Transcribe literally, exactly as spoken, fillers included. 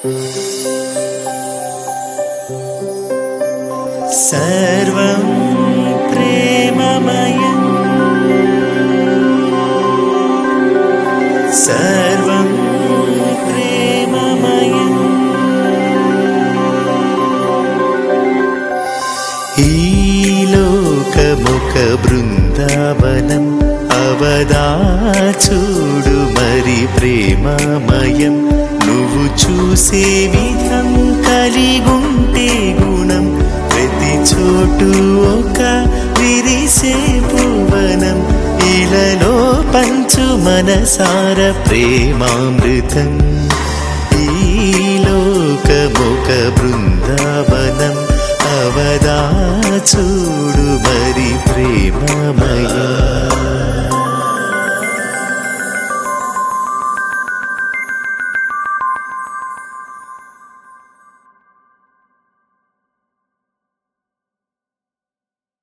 सर्वं प्रेममयं सर्वं प्रेममयं ఈ లోకముక బృందావనం అవదా చూడు మరి ప్రేమమయం నువ్వు చూసే విధం కలిగుంటే గుణం ప్రతి చోటు ఒక విరిసే భువనం ఇలలో పంచు మనసార ప్రేమామృతం ఈ లోకముక బృందావనం అవదా చూడు మరి ప్రేమమయం.